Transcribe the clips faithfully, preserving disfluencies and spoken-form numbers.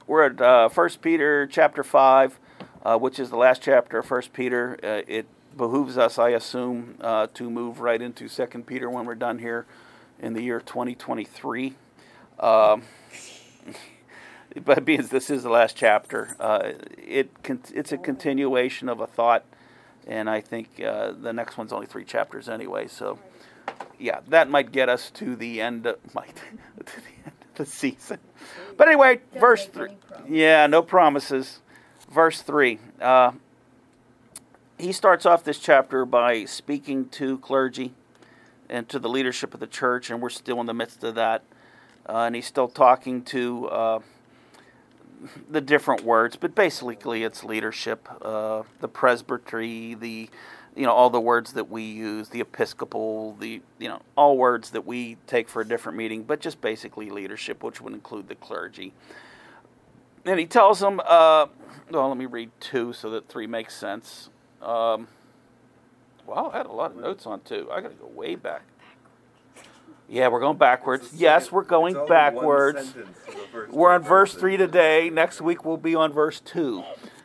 we're at uh, First Peter chapter five, uh, which is the last chapter of First Peter. Uh, it behooves us, I assume, uh, to move right into Second Peter when we're done here in the year twenty twenty-three. Um, but being this is the last chapter, uh, it it's a continuation of a thought, and I think uh, the next one's only three chapters anyway. So, yeah, that might get us to the end of might to the end of the season. But anyway, Don't verse make three. any promises. Yeah, no promises. Verse three. Uh, he starts off this chapter by speaking to clergy and to the leadership of the church, and we're still in the midst of that. Uh, and he's still talking to uh, the different words, but basically it's leadership, uh, the presbytery, the you know all the words that we use, the episcopal, the you know all words that we take for a different meeting, but just basically leadership, which would include the clergy. And he tells them, uh, well, let me read two so that three makes sense. Um, wow, I had a lot of notes on two. I got to go way back. Yeah, we're going backwards. Yes, we're going backwards. We're on verse three today. Next week we'll be on verse two.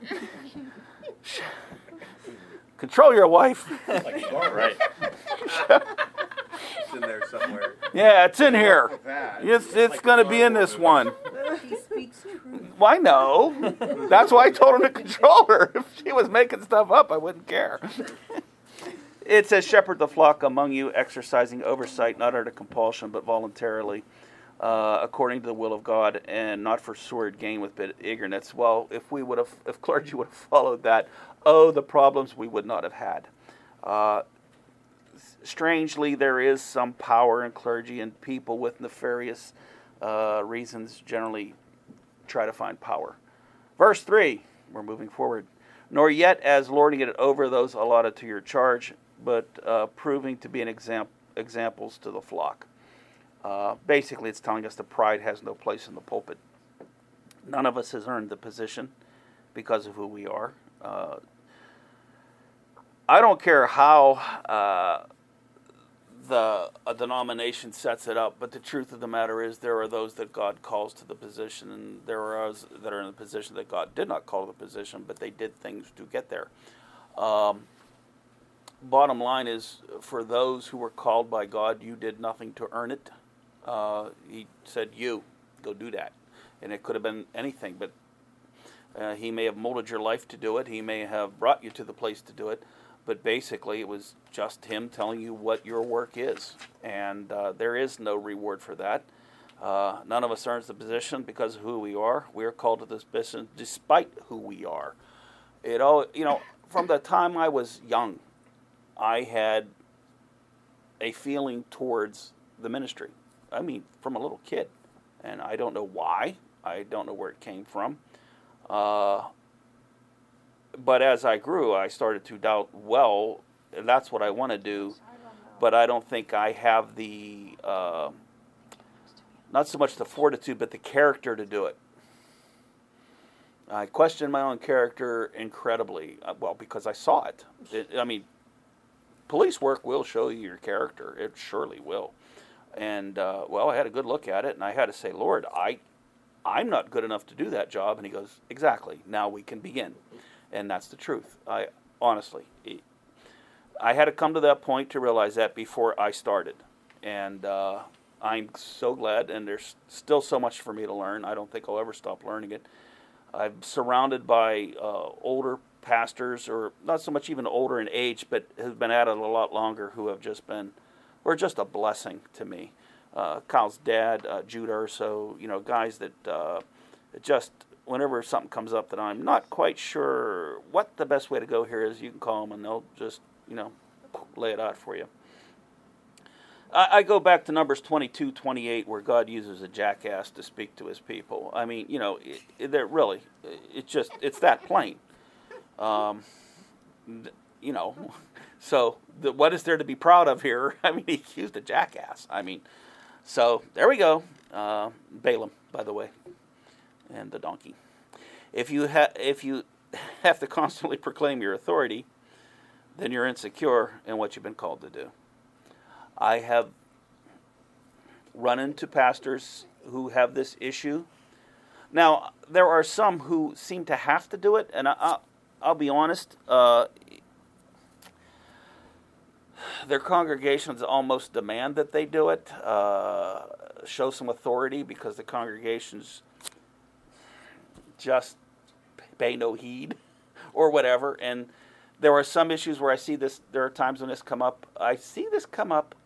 Control your wife. Like, all right. It's in there somewhere. Yeah, it's in here. It's it's going to be in this one. He speaks truth. Well, I know. That's why I told him to control her. If she was making stuff up, I wouldn't care. It says, shepherd the flock among you, exercising oversight, not under compulsion, but voluntarily, uh, according to the will of God, and not for sordid gain with bit eagerness. Well, if we would have, if clergy would have followed that, oh, the problems we would not have had. Uh, strangely, there is some power in clergy, and people with nefarious uh, reasons generally try to find power. Verse three, we're moving forward. Nor yet as lording it over those allotted to your charge, but uh, proving to be an exam- examples to the flock. Uh, basically, it's telling us that pride has no place in the pulpit. None of us has earned the position because of who we are. Uh, I don't care how uh, the a denomination sets it up, but the truth of the matter is there are those that God calls to the position, and there are those that are in the position that God did not call to the position, but they did things to get there. Um, bottom line is, for those who were called by God, you did nothing to earn it. Uh, he said, you, go do that. And it could have been anything, but uh, he may have molded your life to do it. He may have brought you to the place to do it. But basically, it was just him telling you what your work is. And uh, there is no reward for that. Uh, none of us earns the position because of who we are. We are called to this position despite who we are. It all, you know, from the time I was young, I had a feeling towards the ministry. I mean, from a little kid. And I don't know why. I don't know where it came from. Uh, but as I grew, I started to doubt, well, that's what I want to do. But I don't think I have the, uh, not so much the fortitude, but the character to do it. I questioned my own character incredibly, uh, well, because I saw it. it. I mean, police work will show you your character. It surely will. And, uh, well, I had a good look at it, and I had to say, Lord, I, I'm not good enough to do that job. And he goes, exactly, now we can begin. And that's the truth. I honestly, I had to come to that point to realize that before I started. And uh, I'm so glad, and there's still so much for me to learn. I don't think I'll ever stop learning it. I'm surrounded by uh, older pastors, or not so much even older in age, but have been at it a lot longer, who have just been, were just a blessing to me. Uh, Kyle's dad, uh, Jude Urso, you know, guys that uh, just, whenever something comes up that I'm not quite sure what the best way to go here is, you can call them and they'll just, you know, lay it out for you. I, I go back to Numbers twenty-two, twenty-eight, where God uses a jackass to speak to his people. I mean, you know, it, it, they're really, it's just, it's that plain. Um, you know, so the, what is there to be proud of here? I mean, he used a jackass. I mean, so there we go. Uh, Balaam, by the way, and the donkey. If you ha- if you have to constantly proclaim your authority, then you're insecure in what you've been called to do. I have run into pastors who have this issue. Now, there are some who seem to have to do it, and I, I, I'll be honest, uh, their congregations almost demand that they do it, uh, show some authority, because the congregations just pay no heed or whatever. And there are some issues where I see this, there are times when this come up, I see this come up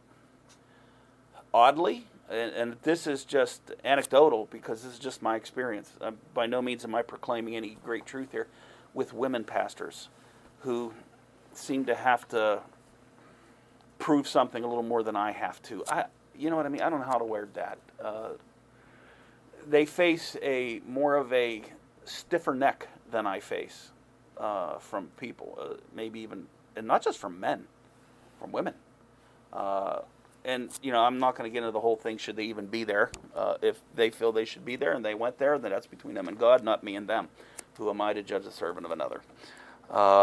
oddly, and, and this is just anecdotal because this is just my experience. Uh, by no means am I proclaiming any great truth here, with women pastors who seem to have to prove something a little more than I have to. I, you know what I mean? I don't know how to word that. Uh, they face a more of a stiffer neck than I face uh, from people, uh, maybe even, and not just from men, from women. Uh, and, you know, I'm not going to get into the whole thing, should they even be there. Uh, if they feel they should be there and they went there, then that's between them and God, not me and them. Who am I to judge the servant of another? Uh,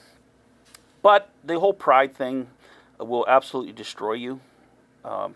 but the whole pride thing will absolutely destroy you. Um,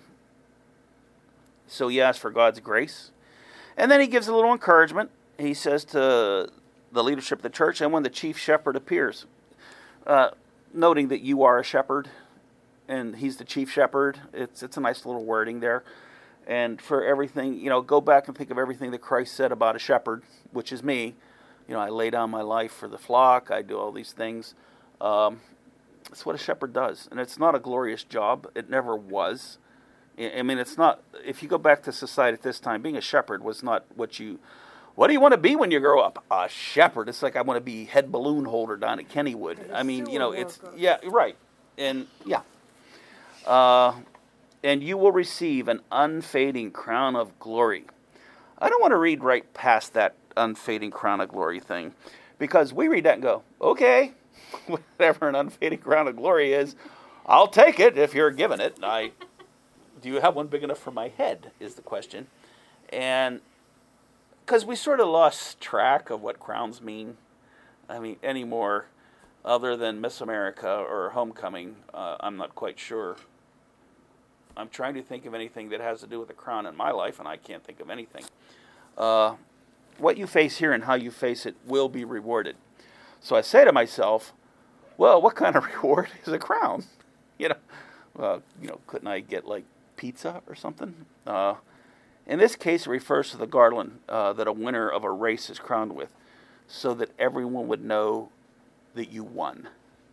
so he asks for God's grace. And then he gives a little encouragement. He says to the leadership of the church, and when the chief shepherd appears, uh, noting that you are a shepherd, and he's the chief shepherd. It's it's a nice little wording there. And for everything, you know, go back and think of everything that Christ said about a shepherd, which is me. You know, I lay down my life for the flock. I do all these things. Um, it's what a shepherd does. And it's not a glorious job. It never was. I mean, it's not, if you go back to society at this time, being a shepherd was not what you, what do you want to be when you grow up? A shepherd. It's like I want to be head balloon holder down at Kennywood. I mean, you know, it's, yeah, right. And, yeah. Uh, and you will receive an unfading crown of glory. I don't want to read right past that unfading crown of glory thing, because we read that and go, okay, whatever an unfading crown of glory is, I'll take it if you're given it. I, do you have one big enough for my head is the question. And because we sort of lost track of what crowns mean, I mean, anymore, other than Miss America or Homecoming, uh, I'm not quite sure. I'm trying to think of anything that has to do with a crown in my life, and I can't think of anything. Uh, what you face here and how you face it will be rewarded. So I say to myself, well, what kind of reward is a crown? You know, uh, you know, couldn't I get like pizza or something? Uh, in this case, it refers to the garland uh, that a winner of a race is crowned with, so that everyone would know that you won.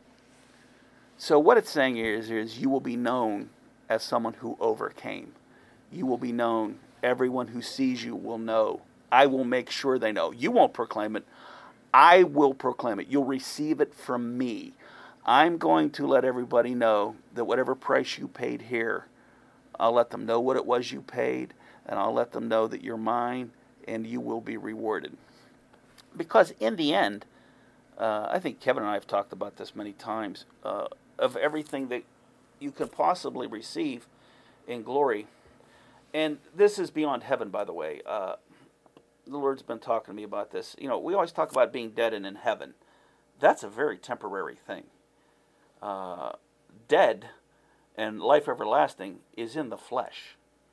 So what it's saying here is, is you will be known as someone who overcame. You will be known. Everyone who sees you will know. I will make sure they know. You won't proclaim it. I will proclaim it. You'll receive it from me. I'm going to let everybody know that whatever price you paid here, I'll let them know what it was you paid, and I'll let them know that you're mine, and you will be rewarded. Because in the end, uh, I think Kevin and I have talked about this many times, uh, of everything that you could possibly receive in glory. And this is beyond heaven, by the way. Uh, the Lord's been talking to me about this. You know, we always talk about being dead and in heaven. That's a very temporary thing. Uh, dead and life everlasting is in the flesh.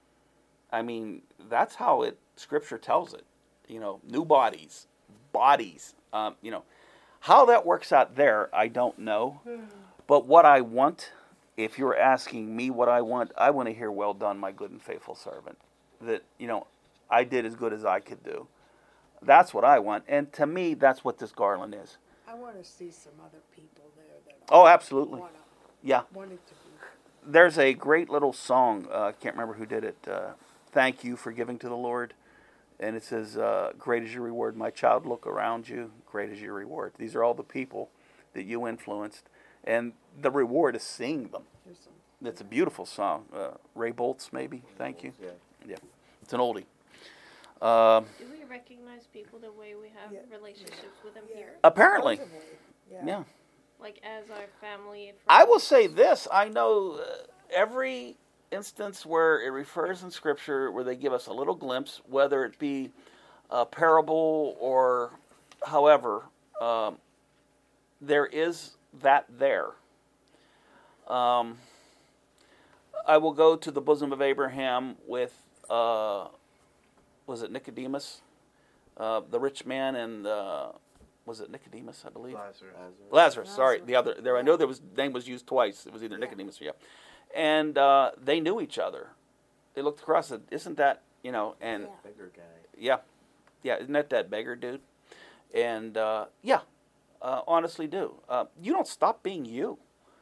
I mean, that's how it, Scripture tells it. You know, new bodies, bodies. Um, you know, how that works out there, I don't know. But what I want, if you're asking me what I want, I want to hear, well done, my good and faithful servant. That, you know, I did as good as I could do. That's what I want. And to me, that's what this garland is. I want to see some other people there that Oh, absolutely. wanna, Yeah. want it to be. There's a great little song. Uh, I can't remember who did it. Uh, Thank you for giving to the Lord. And it says, uh, great is your reward, my child, look around you. Great is your reward. These are all the people that you influenced. And the reward is seeing them. There's some, It's a beautiful song. Uh, Ray Boltz, maybe. Thank you. Yeah. Yeah. It's an oldie. Um, Do we recognize people the way we have Yeah. relationships with them Yeah. here? apparently. supposedly, yeah. Yeah. Like as our family? I will friends? say this. I know uh, every instance where it refers in Scripture where they give us a little glimpse, whether it be a parable or however, um, there is that there. Um, I will go to the bosom of Abraham with, uh, was it Nicodemus? uh, the rich man and uh, was it Nicodemus, I believe? Lazarus. Lazarus, sorry, Lazarus. the other. There, I know there was name was used twice. It was either Yeah. Nicodemus, or yeah, and uh, they knew each other. They looked across and said, "Isn't that you know?" And Yeah. Bigger guy. yeah, yeah, isn't that that beggar dude? And uh, yeah, uh, honestly, do uh, you don't stop being you?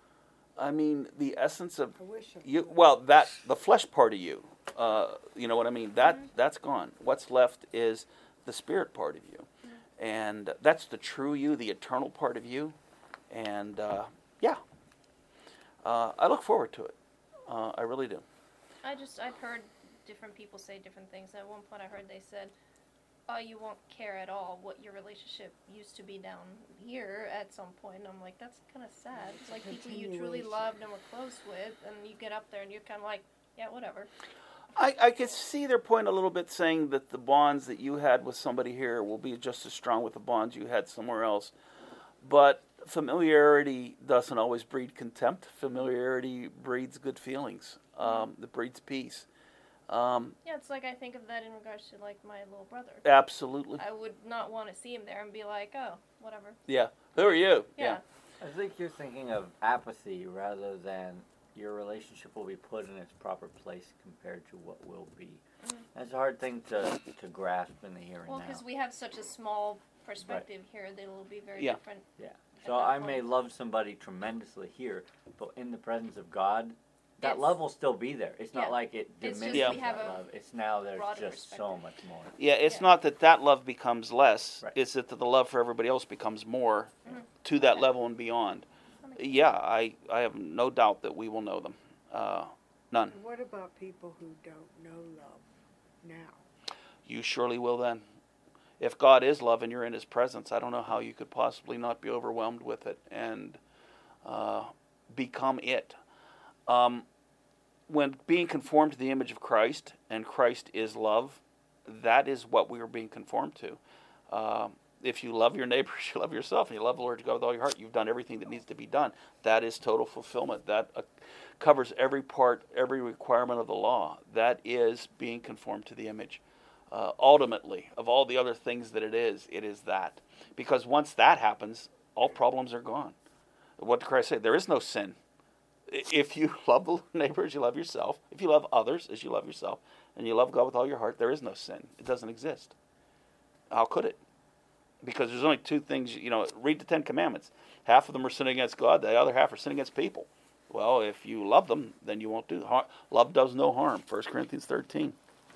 I mean, the essence of I wish I you. could. Well, that the flesh part of you. Uh, you know what I mean? That that's gone. What's left is the spirit part of you, and that's the true you, the eternal part of you. And uh, yeah, uh, I look forward to it. Uh, I really do. I just I've heard different people say different things. At one point, I heard they said, "Oh, you won't care at all what your relationship used to be down here at some point." And I'm like, that's kind of sad. It's like people you truly Continuation. loved and were close with, and you get up there and you're kind of like, yeah, whatever. I, I could see their point a little bit, saying that the bonds that you had with somebody here will be just as strong with the bonds you had somewhere else. But familiarity doesn't always breed contempt. Familiarity breeds good feelings. Um, it breeds peace. Um, Yeah, it's like I think of that in regards to like my little brother. absolutely. I would not want to see him there and be like, oh, whatever. Yeah. Who are you? Yeah. I think you're thinking of apathy rather than your relationship will be put in its proper place compared to what will be. Mhm. That's a hard thing to, to grasp in the here and Well, now. because we have such a small perspective here, they will be very Yeah. different. Yeah. at So that I may point. love somebody tremendously here, but in the presence of God, that It's- love will still be there. It's not yeah. like it It's just diminishes we have that a love. It's now there's broader just so perspective. much more. Yeah, it's Yeah. not that that love becomes less. Right. It's that the love for everybody else becomes more Mhm. to that Okay. level and beyond. That makes sense. Yeah, I, I have no doubt that we will know them. Uh, none. What about people who don't know love now? You surely will then. If God is love and you're in His presence, I don't know how you could possibly not be overwhelmed with it and uh, become it. Um, when being conformed to the image of Christ, and Christ is love, that is what we are being conformed to. Uh, if you love your neighbor, you love yourself, and you love the Lord your God with all your heart, you've done everything that needs to be done. That is total fulfillment. That uh, covers every part, every requirement of the law. That is being conformed to the image. Uh, ultimately, of all the other things that it is, it is that. Because once that happens, all problems are gone. What did Christ say? There is no sin. I- If you love the neighbor as you love yourself, if you love others as you love yourself, and you love God with all your heart, there is no sin. It doesn't exist. How could it? Because there's only two things, you know, read the Ten Commandments. Half of them are sinning against God, the other half are sinning against people. Well, if you love them, then you won't do harm. Love does no harm, First Corinthians thirteen.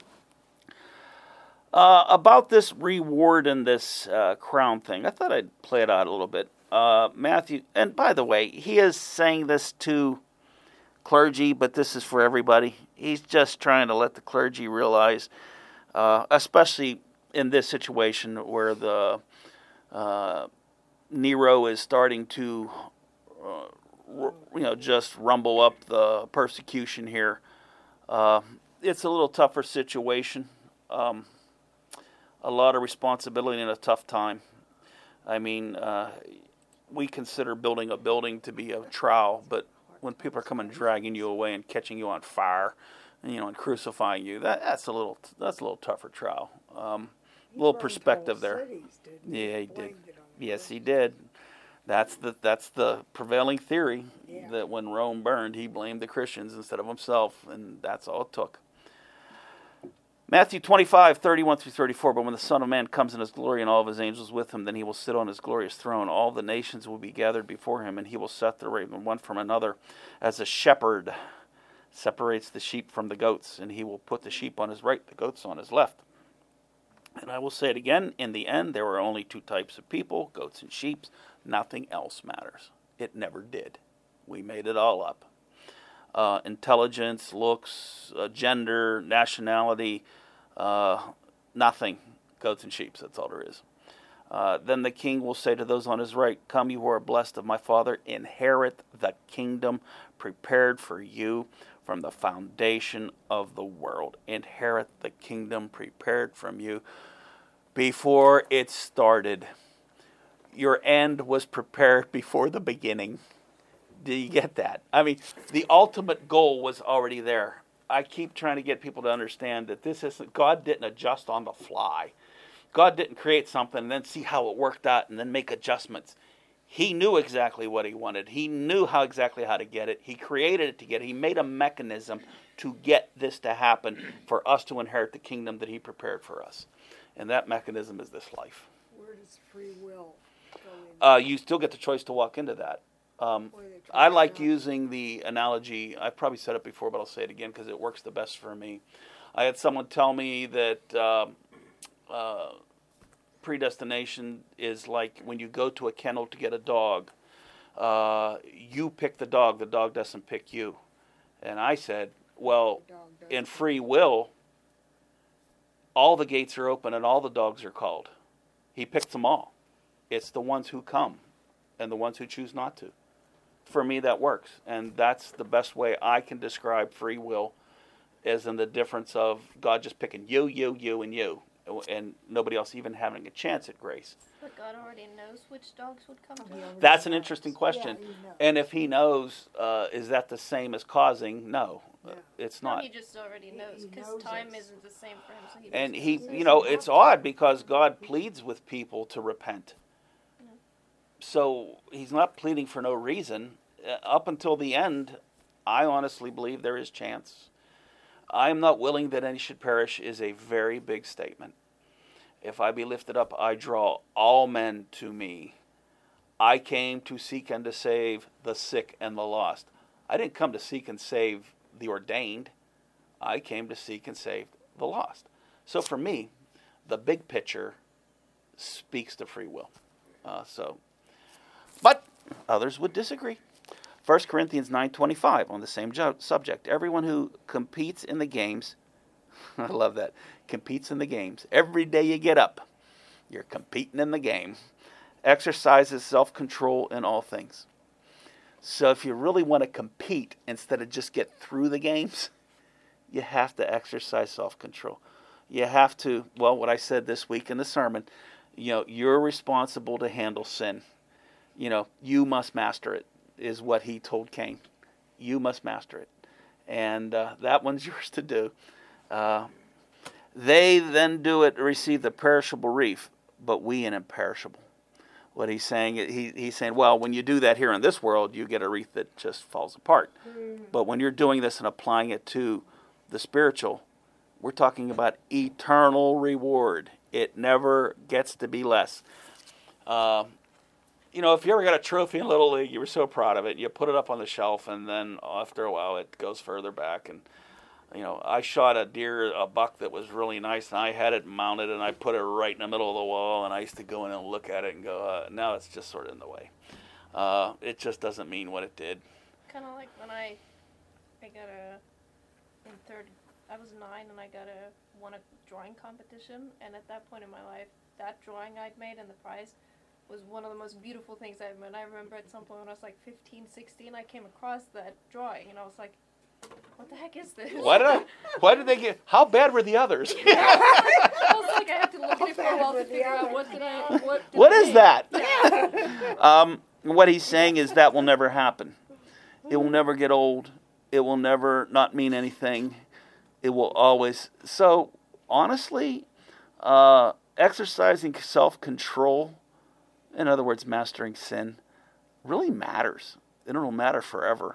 Uh, about this reward and this uh, crown thing, I thought I'd play it out a little bit. Uh, Matthew, and by the way, he is saying this to clergy, but this is for everybody. He's just trying to let the clergy realize, uh, especially in this situation where the uh, Nero is starting to, uh, r- you know, just rumble up the persecution here. Uh, it's a little tougher situation. Um, a lot of responsibility in a tough time. I mean, uh, we consider building a building to be a trial, but when people are coming dragging you away and catching you on fire, and, you know, and crucifying you, that that's a little that's a little tougher trial. Um, He little burned perspective whole there. cities, didn't Yeah, he did. Blamed it on the Yes, he Christians. did. That's the that's the prevailing theory, Yeah. that when Rome burned, he blamed the Christians instead of himself, and that's all it took. Matthew twenty-five, thirty-one through thirty-four, but when the Son of Man comes in his glory and all of his angels with him, then he will sit on his glorious throne. All the nations will be gathered before him, and he will separate them one from another, as a shepherd separates the sheep from the goats, and he will put the sheep on his right, the goats on his left. And I will say it again, in the end, there were only two types of people, goats and sheep. Nothing else matters. It never did. We made it all up. Uh, intelligence, looks, uh, gender, nationality, uh, nothing. Goats and sheep, that's all there is. Uh, then the king will say to those on his right, "Come, you who are blessed of my Father, inherit the kingdom prepared for you from the foundation of the world." Inherit the kingdom prepared from you before it started. Your end was prepared before the beginning. Do you get that? I mean, the ultimate goal was already there. I keep trying to get people to understand that this isn't, God didn't adjust on the fly. God didn't create something and then see how it worked out and then make adjustments. He knew exactly what he wanted. He knew how exactly how to get it. He created it to get it. He made a mechanism to get this to happen for us to inherit the kingdom that he prepared for us. And that mechanism is this life. Where does free will go in? Uh, you still get the choice to walk into that. Um, Or the I like choice not? using the analogy, I've probably said it before, but I'll say it again because it works the best for me. I had someone tell me that um, uh, predestination is like when you go to a kennel to get a dog. Uh, you pick the dog, the dog doesn't pick you. And I said, well, The dog does in it. free will, all the gates are open and all the dogs are called. He picks them all. It's the ones who come and the ones who choose not to. For me, that works. And that's the best way I can describe free will, as in the difference of God just picking you, you, you, and you, and nobody else even having a chance at grace. But God already knows which dogs would come to He him. already That's an knows. interesting question. Yeah, he knows. And if he knows, uh, is that the same as causing? No, No. it's No, not. he just already He- knows he because knows time us. isn't the same for him. So he And just he, knows. you know, it's odd because God pleads with people to repent. So he's not pleading for no reason. Uh, up until the end, I honestly believe there is chance. I am not willing that any should perish is a very big statement. If I be lifted up, I draw all men to me. I came to seek and to save the sick and the lost. I didn't come to seek and save the ordained. I came to seek and save the lost. So for me, the big picture speaks to free will. Uh, so, but others would disagree. First Corinthians nine twenty-five on the same ju- subject. Everyone who competes in the games, I love that, competes in the games. Every day you get up, you're competing in the game. Exercises self-control in all things. So if you really want to compete instead of just get through the games, you have to exercise self-control. You have to, well, what I said this week in the sermon, you know, you're responsible to handle sin. You know, you must master it, is what he told Cain. You must master it. And uh, that one's yours to do. Uh, they then do it, receive the perishable wreath, but we an imperishable. What he's saying, he, he's saying, well, when you do that here in this world, you get a wreath that just falls apart. Mm. But when you're doing this and applying it to the spiritual, we're talking about eternal reward. It never gets to be less. Uh, you know, if you ever got a trophy in Little League, you were so proud of it, you put it up on the shelf, and then after a while it goes further back. And, you know, I shot a deer, a buck that was really nice, and I had it mounted, and I put it right in the middle of the wall, and I used to go in and look at it and go, uh, now it's just sort of in the way. Uh, it just doesn't mean what it did. Kind of like when I, I got a, in third, I was nine and I got a, won a drawing competition, and at that point in my life, that drawing I'd made and the prize was one of the most beautiful things I've made. And I remember at some point when I was like fifteen, sixteen, I came across that drawing, and I was like, what the heck is this? Why did I, why did they get, how bad were the others? I was like, I had to look at it for a while to With the figure out other- what did I, what did What I is make? that? Yeah. Um, what he's saying is that will never happen. It will never get old. It will never not mean anything. It will always. So, honestly, uh, exercising self-control, in other words, mastering sin, really matters. It'll matter forever.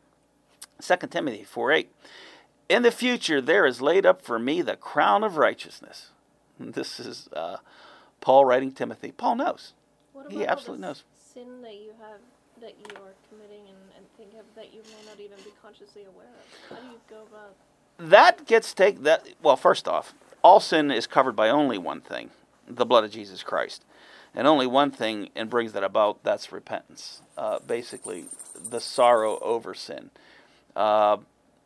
Second Timothy four eight. In the future there is laid up for me the crown of righteousness. This is uh, Paul writing Timothy. Paul knows. What He about all absolutely this knows. sin that you have, that you are committing and, and think of that you may not even be consciously aware of? How do you go about? That gets taken. That well, first off, all sin is covered by only one thing: the blood of Jesus Christ, and only one thing, and brings that about. That's repentance. Uh, basically, the sorrow over sin. Uh,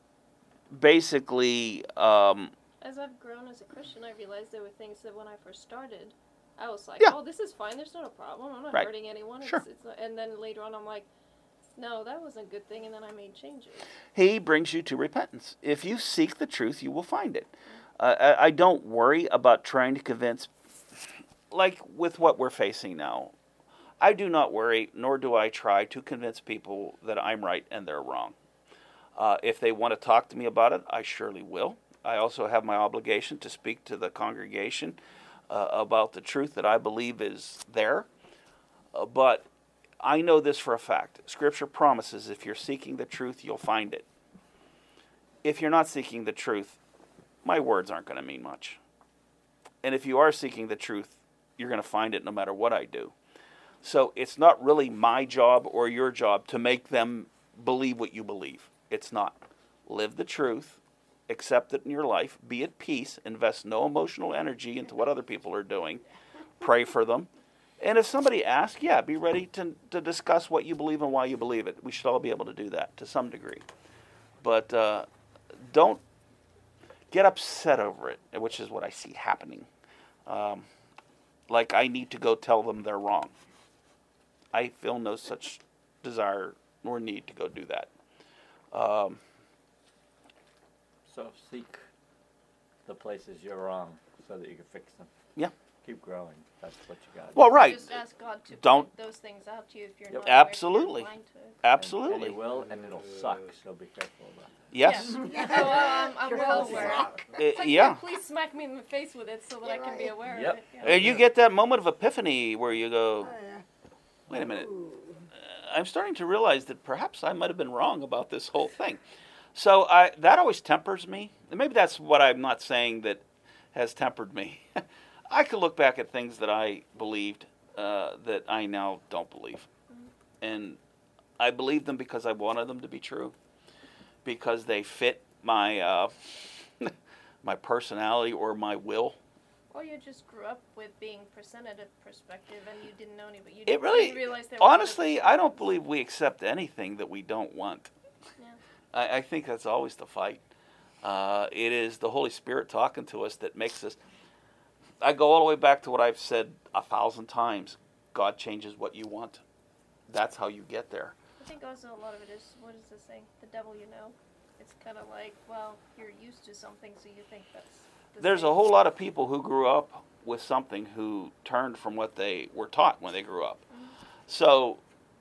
basically, um, As I've grown as a Christian, I realized there were things that when I first started, I was like, Yeah. "Oh, this is fine. There's not a problem. I'm not Right. hurting anyone." Sure. It's, it's not, and then later on, I'm like, "No, that wasn't a good thing," and then I made changes. he brings you to repentance. If you seek the truth, you will find it. Uh, I, I don't worry about trying to convince, like with what we're facing now. I do not worry, nor do I try to convince people that I'm right and they're wrong. Uh, if they want to talk to me about it, I surely will. I also have my obligation to speak to the congregation uh, about the truth that I believe is there. Uh, but I know this for a fact. Scripture promises if you're seeking the truth, you'll find it. If you're not seeking the truth, my words aren't going to mean much. And if you are seeking the truth, you're going to find it no matter what I do. So it's not really my job or your job to make them believe what you believe. It's not. Live the truth, accept it in your life, be at peace, invest no emotional energy into what other people are doing, pray for them. And if somebody asks, yeah, be ready to, to discuss what you believe and why you believe it. We should all be able to do that to some degree. But uh, don't get upset over it, which is what I see happening. Um, like I need to go tell them they're wrong. I feel no such desire nor need to go do that. Um, So seek the places you're wrong so that you can fix them. Yeah. Keep growing. That's what you got. well, right. Just ask God to Don't- point those things out to you if you're Yep. not aware, if you're Absolutely. blind to it. Absolutely. And, and it will, and it'll suck. So be careful about that. Yes. Yeah. So, um, I'm well aware. Uh, It's like, yeah. Please smack me in the face with it so that I can be aware Yep. of it. Yeah. And you get that moment of epiphany where you go, Oh, yeah. wait a minute. Uh, I'm starting to realize that perhaps I might have been wrong about this whole thing. So I, that always tempers me. And maybe that's what I'm not saying that has tempered me. I could look back at things that I believed uh, that I now don't believe. And I believed them because I wanted them to be true, because they fit my uh, my personality or my will. Or you just grew up with being presented a perspective and you didn't know any, but you It didn't really, realize there were other honestly, I don't believe we accept anything that we don't want. Yeah. I, I think that's always the fight. Uh, it is the Holy Spirit talking to us that makes us. I go all the way back to what I've said a thousand times. God changes what you want. That's how you get there. I think also a lot of it is, what is this saying? The devil you know. It's kind of like, well, you're used to something, so you think that's the There's same. a whole lot of people who grew up with something who turned from what they were taught when they grew up. So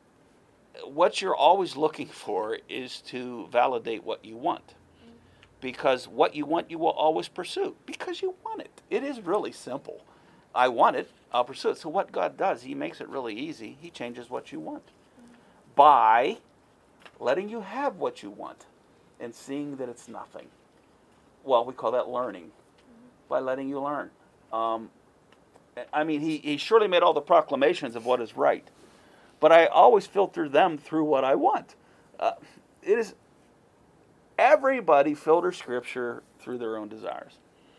what you're always looking for is to validate what you want. Because what you want, you will always pursue. Because you want it. It is really simple. I want it, I'll pursue it. So what God does, He makes it really easy. He changes what you want. By letting you have what you want and seeing that it's nothing. Well, we call that learning. By letting you learn. Um, I mean, he, he surely made all the proclamations of what is right. But I always filter them through what I want. Uh, it is... Everybody filters Scripture through their own desires.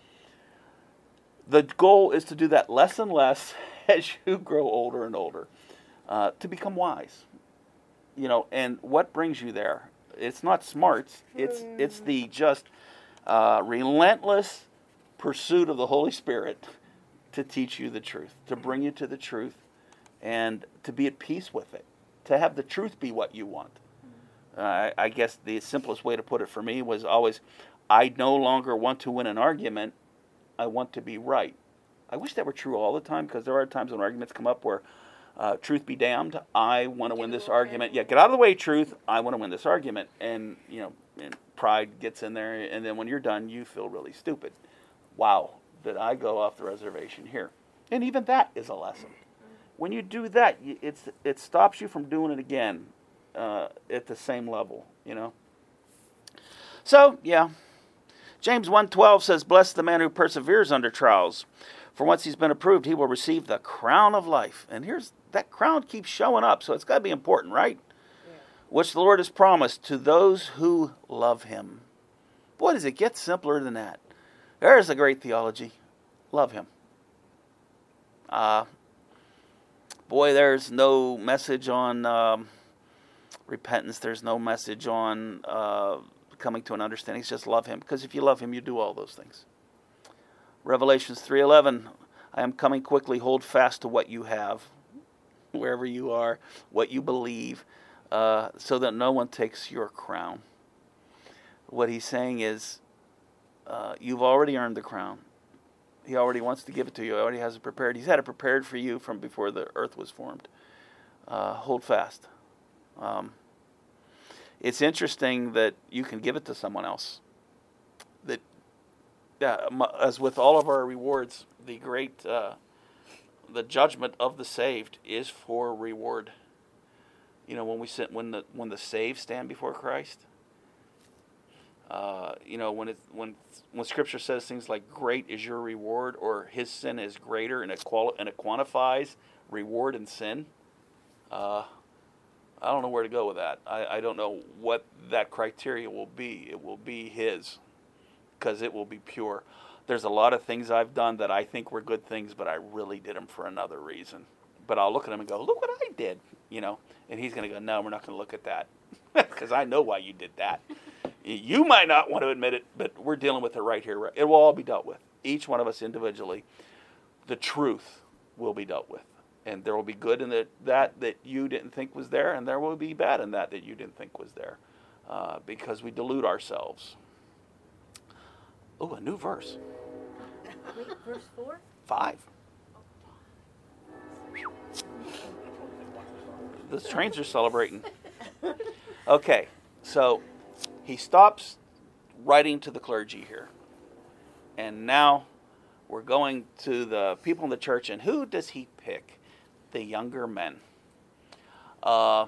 The goal is to do that less and less as you grow older and older, uh, to become wise. You know, and what brings you there? It's not smarts. It's it's the just uh, relentless pursuit of the Holy Spirit to teach you the truth, to bring you to the truth, and to be at peace with it, to have the truth be what you want. Uh, I guess the simplest way to put it for me was always, I no longer want to win an argument, I want to be right. I wish that were true all the time, because there are times when arguments come up where, uh, truth be damned, I want to win this argument. Yeah, get out of the way, truth, I want to win this argument. And, you know, and pride gets in there, and then when you're done, you feel really stupid. Wow, did I go off the reservation here? And even that is a lesson. When you do that, it's it stops you from doing it again. Uh, at the same level, you know. So, yeah. James one twelve says, bless the man who perseveres under trials. For once he's been approved, he will receive the crown of life. And here's, that crown keeps showing up, so it's got to be important, right? Yeah. Which the Lord has promised to those who love him. Boy, does it get simpler than that. There's a great theology. Love him. Uh, boy, there's no message on... Um, repentance, there's no message on uh, coming to an understanding. It's just love him, because if you love him, you do all those things. Revelations three eleven, I am coming quickly, hold fast to what you have, wherever you are, what you believe, uh, so that no one takes your crown. What he's saying is, uh, you've already earned the crown. He already wants to give it to you. He already has it prepared. He's had it prepared for you from before the earth was formed. Uh, hold fast. Um, it's interesting that you can give it to someone else. That yeah, m- as with all of our rewards, the great, uh, the judgment of the saved is for reward. You know, when we sit, when the when the saved stand before Christ, uh, you know, when it when when Scripture says things like "great is your reward" or "His sin is greater," and it quali- and it quantifies reward and sin. Uh, I don't know where to go with that. I, I don't know what that criteria will be. It will be His, because it will be pure. There's a lot of things I've done that I think were good things, but I really did them for another reason. But I'll look at him and go, look what I did, you know. And he's going to go, no, we're not going to look at that, because I know why you did that. You might not want to admit it, but we're dealing with it right here. It will all be dealt with, each one of us individually. The truth will be dealt with. And there will be good in the, that that you didn't think was there, and there will be bad in that that you didn't think was there, uh, because we delude ourselves. Oh, a new verse. Wait, verse four? Five. The trains are celebrating. Okay, so he stops writing to the clergy here. And now we're going to the people in the church, and who does he pick? The younger men. Uh,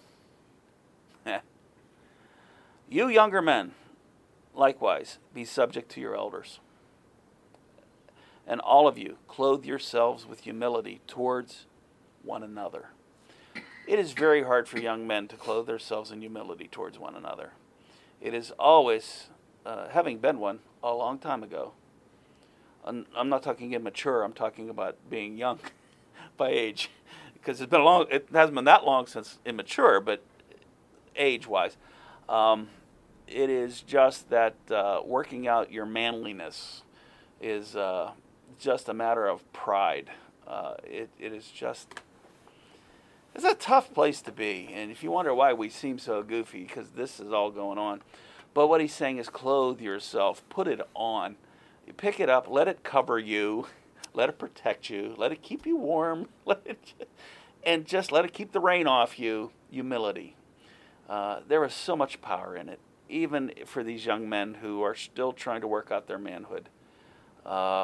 you younger men, likewise, be subject to your elders. And all of you, clothe yourselves with humility towards one another. It is very hard for young men to clothe themselves in humility towards one another. It is always, uh, having been one a long time ago, I'm, I'm not talking immature, I'm talking about being young by age, because it's been a long, it hasn't been that long since immature, but age-wise. Um, it is just that uh, working out your manliness is uh, just a matter of pride. Uh, it, it is just, it's a tough place to be. And if you wonder why we seem so goofy, because this is all going on. But what he's saying is clothe yourself, put it on. You pick it up, let it cover you, let it protect you, let it keep you warm, let it, and just let it keep the rain off you. Humility. Uh, there is so much power in it, even for these young men who are still trying to work out their manhood. Uh,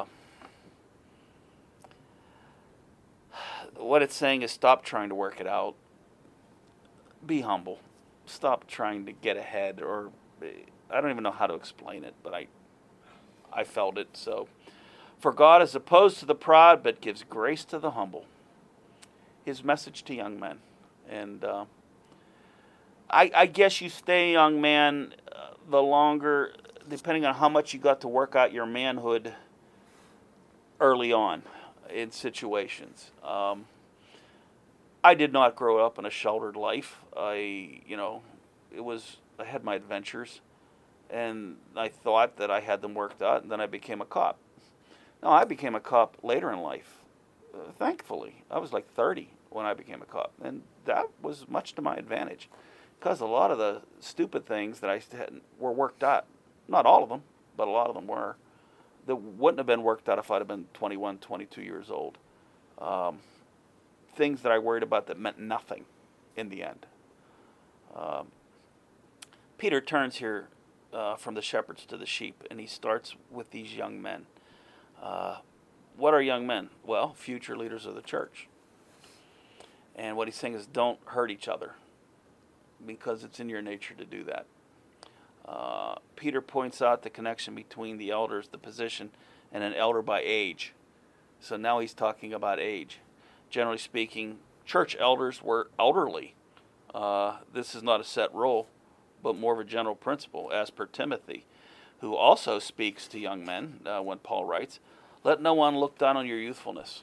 what it's saying is stop trying to work it out. Be humble. Stop trying to get ahead, or I don't even know how to explain it, but I I felt it. So, for God is opposed to the proud, but gives grace to the humble. His message to young men. And uh, I, I guess you stay a young man uh, the longer, depending on how much you got to work out your manhood early on in situations. Um, I did not grow up in a sheltered life. I, you know, it was, I had my adventures, and I thought that I had them worked out, and then I became a cop. No, I became a cop later in life, uh, thankfully. I was like thirty when I became a cop, and that was much to my advantage, because a lot of the stupid things that I had were worked out. Not all of them, but a lot of them were. That wouldn't have been worked out if I'd have been twenty-one, twenty-two years old. Um, things that I worried about that meant nothing in the end. Um, Peter turns here uh, from the shepherds to the sheep, and he starts with these young men. Uh, what are young men? Well, future leaders of the church. And what he's saying is don't hurt each other, because it's in your nature to do that. Uh, Peter points out the connection between the elders, the position, and an elder by age. So now he's talking about age. Generally speaking, church elders were elderly. Uh, this is not a set rule, but more of a general principle, as per Timothy, who also speaks to young men uh, when Paul writes, let no one look down on your youthfulness.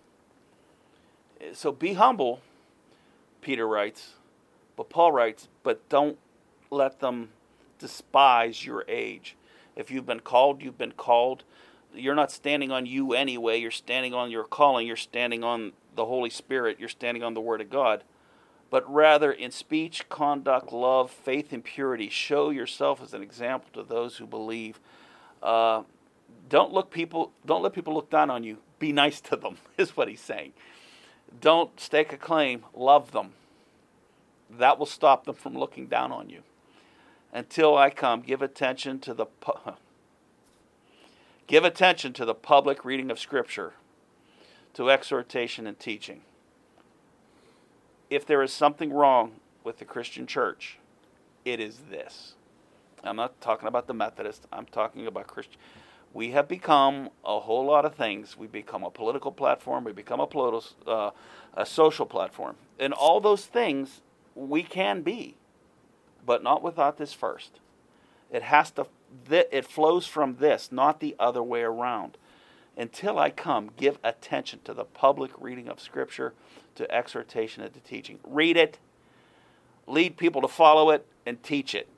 So be humble, Peter writes, but Paul writes, but don't let them despise your age. If you've been called, you've been called. You're not standing on you anyway. You're standing on your calling. You're standing on the Holy Spirit. You're standing on the Word of God. But rather in speech, conduct, love, faith, and purity, show yourself as an example to those who believe. Uh, don't look people. Don't let people look down on you. Be nice to them, is what he's saying. Don't stake a claim. Love them. That will stop them from looking down on you. Until I come, give attention to the pu- Give attention to the public reading of Scripture, to exhortation and teaching. If there is something wrong with the Christian church, it is this. I'm not talking about the Methodist. I'm talking about Christian. We have become a whole lot of things. We become a political platform. We become a political, uh, a social platform. And all those things we can be, but not without this first. It has to. It flows from this, not the other way around. Until I come, give attention to the public reading of Scripture, to exhortation and to teaching. Read it, lead people to follow it, and teach it.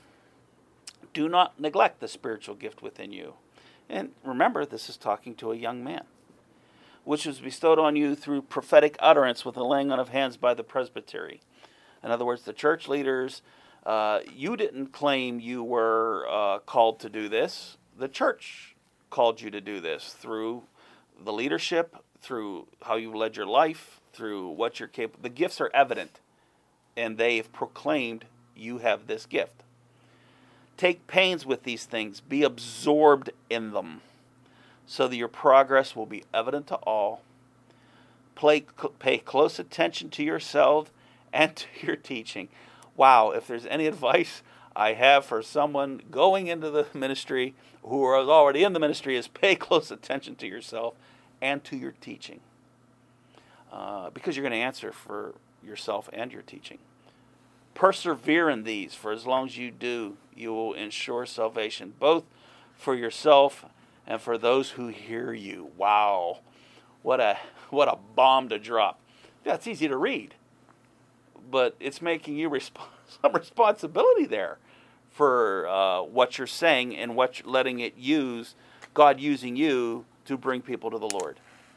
Do not neglect the spiritual gift within you. And remember, this is talking to a young man, which was bestowed on you through prophetic utterance with the laying on of hands by the presbytery. In other words, the church leaders, uh, you didn't claim you were uh, called to do this. The church called you to do this through the leadership, through how you led your life, through what you're capable. The gifts are evident, and they've proclaimed you have this gift. Take pains with these things. Be absorbed in them, so that your progress will be evident to all. Play, pay close attention to yourself and to your teaching. Wow, if there's any advice I have for someone going into the ministry who is already in the ministry, is pay close attention to yourself and to your teaching. Uh, because you're going to answer for yourself and your teaching. Persevere in these, for as long as you do, you will ensure salvation, both for yourself and for those who hear you. Wow, what a what a bomb to drop. That's easy to read, but it's making you resp- some responsibility there for uh, what you're saying and what you're letting it use, God using you to bring people to the Lord.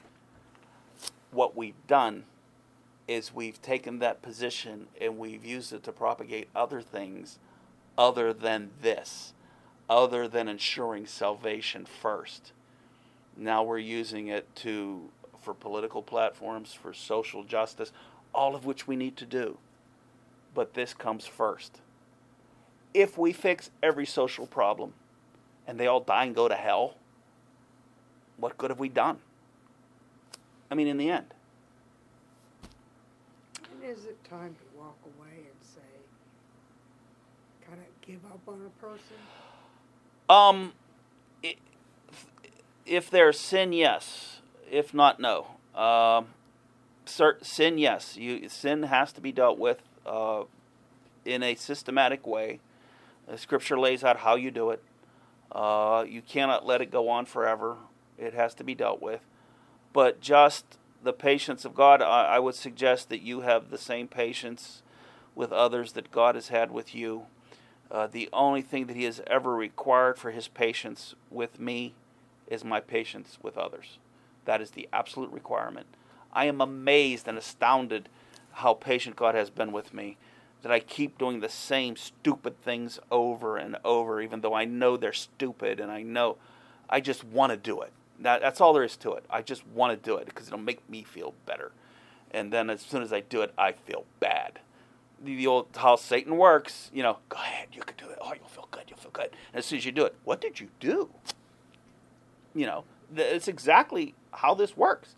What we've done is we've taken that position and we've used it to propagate other things other than this, other than ensuring salvation first. Now we're using it to for political platforms, for social justice, all of which we need to do. But this comes first. If we fix every social problem and they all die and go to hell, what good have we done? I mean, in the end. And is it time to walk away and say, kind of give up on a person? Um, if there's sin, yes. If not, no. Um, sin, yes. You sin has to be dealt with uh, in a systematic way. The Scripture lays out how you do it. Uh, you cannot let it go on forever. It has to be dealt with. But just the patience of God, I, I would suggest that you have the same patience with others that God has had with you. Uh, the only thing that He has ever required for His patience with me is my patience with others. That is the absolute requirement. I am amazed and astounded how patient God has been with me, that I keep doing the same stupid things over and over, even though I know they're stupid, and I know I just want to do it. That, that's all there is to it. I just want to do it because it'll make me feel better. And then as soon as I do it, I feel bad. The, the old how Satan works, you know, go ahead, you can do it. Oh, you'll feel good, you'll feel good. And as soon as you do it, what did you do? You know, it's exactly how this works.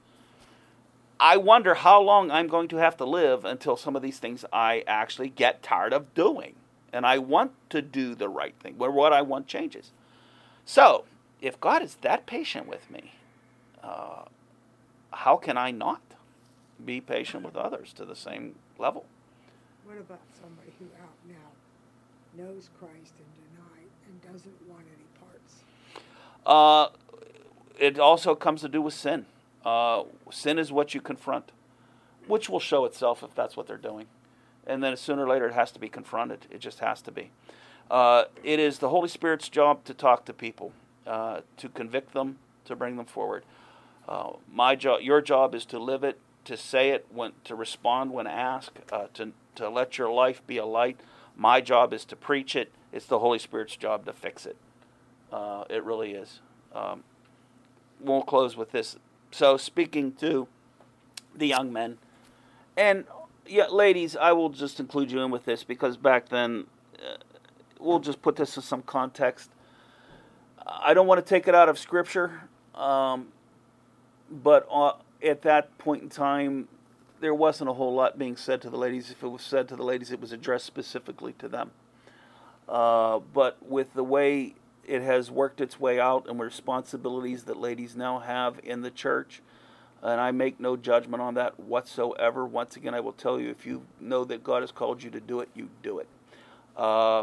I wonder how long I'm going to have to live until some of these things I actually get tired of doing. And I want to do the right thing, where what I want changes. So, if God is that patient with me, uh, how can I not be patient with others to the same level? What about somebody who out now knows Christ and denied and doesn't want any parts? Uh, it also comes to do with sin. Uh, sin is what you confront, which will show itself if that's what they're doing. And then sooner or later it has to be confronted. It just has to be. Uh, it is the Holy Spirit's job to talk to people, uh, to convict them, to bring them forward. Uh, my job, your job is to live it, to say it, when, to respond when asked, uh, to, to let your life be a light. My job is to preach it. It's the Holy Spirit's job to fix it. Uh, it really is. Um, we'll close with this. So speaking to the young men, and yeah, ladies, I will just include you in with this because back then, uh, we'll just put this in some context. I don't want to take it out of Scripture, um, but uh, at that point in time, there wasn't a whole lot being said to the ladies. If it was said to the ladies, it was addressed specifically to them. Uh, but with the way it has worked its way out and responsibilities that ladies now have in the church, and I make no judgment on that whatsoever. Once again, I will tell you, if you know that God has called you to do it, you do it. Uh,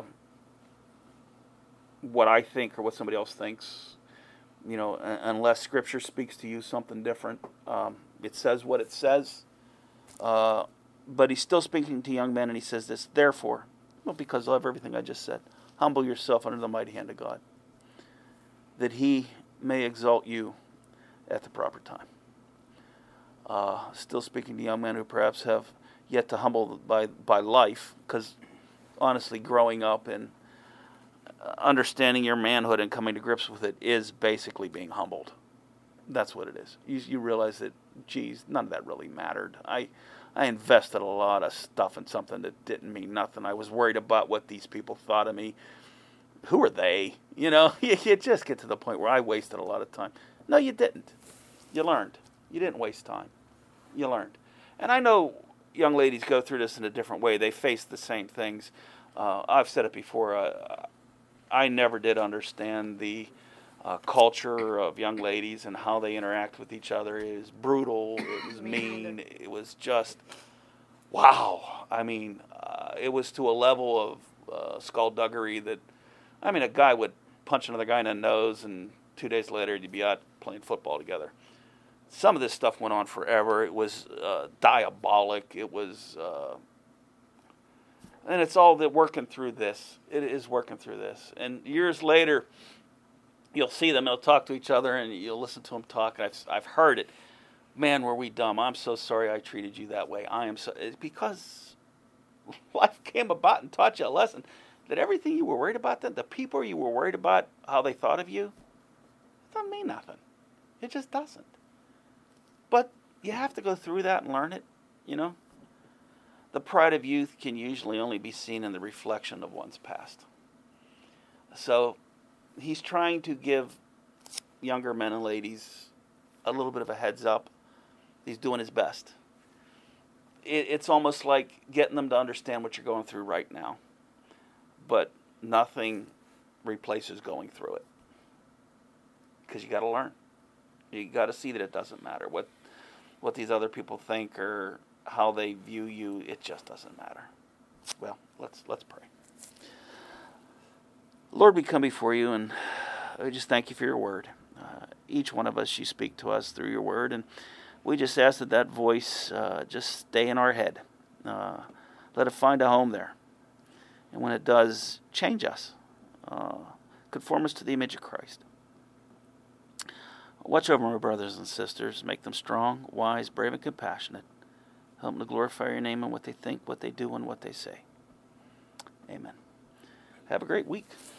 what I think or what somebody else thinks, you know, unless Scripture speaks to you something different, um, it says what it says. Uh, but he's still speaking to young men, and he says this, therefore, well, because of everything I just said, humble yourself under the mighty hand of God, that he may exalt you at the proper time. Uh, still speaking to young men who perhaps have yet to humble by, by life, because honestly, growing up and understanding your manhood and coming to grips with it is basically being humbled. That's what it is. You, you realize that, geez, none of that really mattered. I I invested a lot of stuff in something that didn't mean nothing. I was worried about what these people thought of me. Who are they? You know, you, you just get to the point where I wasted a lot of time. No, you didn't. You learned. You didn't waste time. You learned. And I know young ladies go through this in a different way. They face the same things. Uh, I've said it before. Uh, I never did understand the uh, culture of young ladies and how they interact with each other. It was brutal. It was mean. It was just, wow. I mean, uh, it was to a level of uh, skullduggery that, I mean, a guy would punch another guy in the nose, and two days later you'd be out playing football together. Some of this stuff went on forever. It was uh, diabolic. It was, uh, and it's all that working through this. It is working through this. And years later, you'll see them. They'll talk to each other, and you'll listen to them talk. And I've I've heard it. Man, were we dumb? I'm so sorry I treated you that way. I am so. It's because life came about and taught you a lesson that everything you were worried about, then the people you were worried about, how they thought of you, it doesn't mean nothing. It just doesn't. But you have to go through that and learn it, you know. The pride of youth can usually only be seen in the reflection of one's past. So he's trying to give younger men and ladies a little bit of a heads up. He's doing his best. It, it's almost like getting them to understand what you're going through right now. But nothing replaces going through it. Because you got to learn. You got to see that it doesn't matter what what these other people think or how they view you. It just doesn't matter. Well, let's let's pray. Lord, we come before you, and we just thank you for your word. Uh, each one of us, you speak to us through your word, and we just ask that that voice uh, just stay in our head. Uh, let it find a home there. And when it does, change us. Uh, conform us to the image of Christ. Watch over my brothers and sisters. Make them strong, wise, brave, and compassionate. Help them to glorify your name in what they think, what they do, and what they say. Amen. Have a great week.